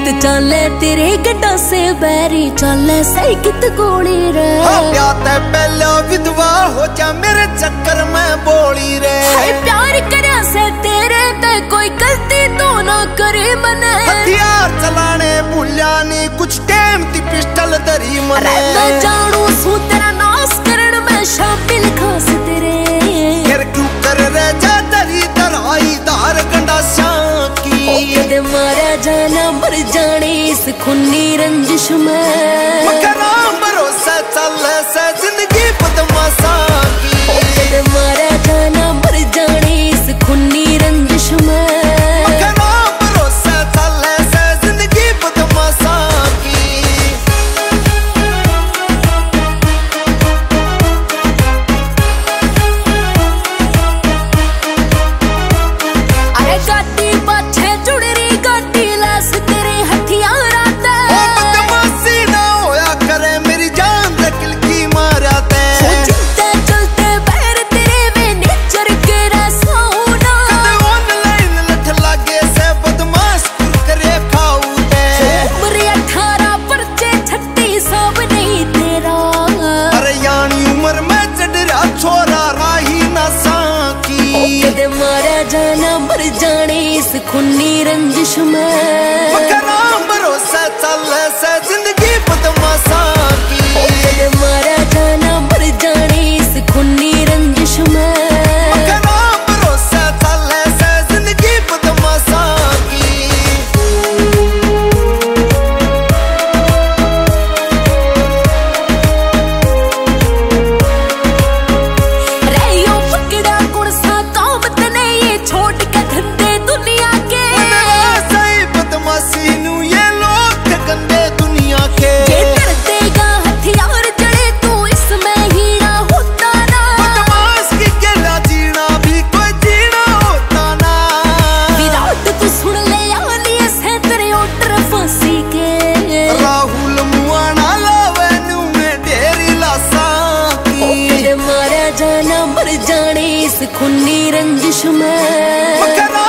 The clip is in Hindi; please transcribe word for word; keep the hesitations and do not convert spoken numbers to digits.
गीत चले तेरे गड्ढा से बैरी चले सही कित गोली रे। प्यार पहला विधवा हो जा मेरे चक्कर में बोली रे। प्यार करे से तेरे ते कोई गलती तो ना करे मने। हथियार चलाने भूलिया नहीं कुछ टाइम ती पिस्टल धरी मने। मैं जानू सू तेरा नाश करण में शामिल खास तेरे। फिर क्यों कर रे जा दरी दराई दार गंडा की। कदे मारा जाना मर जाने इस खूनी रंजिश में। मकरा भरोसा चल से जिंदगी बदमाशा की। कदे मारा जाना मर जाने इस खूनी रंजिश में। मकरा भरोसा चल से जिंदगी बदमाशा की। अरे गाती बाछे जुड़री गाती लाश तेरे हथियार आते। बदमाशी ना होया करे मेरी जान रखिल की मारा ते। चलते चलते पैर तेरे में नेचर के रसोना। कदे ऑनलाइन लठ लागे से बदमाश कुर करे खाऊ ते। उम्र अठारह परचे छत्ती सब नहीं तेरा। अरे यानी उम्र में चढ़ा छोरा राही ना साकी। कदे मारा जाना मर जाने इस खूनी रंजिश में। मकरा भरोसा चल से जिंदगी बदमाशा की। कदे मारा जाना मर जाने इस खूनी रंजिश में। मकरा भरोसा चल से जिंदगी बदमाशा की। रैयो पकड़ा कौन सा काम तने ये छोड़ के धंधे दुनिया के। सही बदमाशी नू ये लोग गंदे दुनिया के। ये कर देगा हथियार जड़े तू इसमें ही ना होता ना। बदमाश की गेला जीना भी कोई जीना होता ना। विराट तू सुन ले आली से तेरे ओटर फांसी के। राहुल मुआना लावे नू में ढेरी लाशा की। कदे मारा जाना मर जाने इस खूनी रंजिश में। मकरा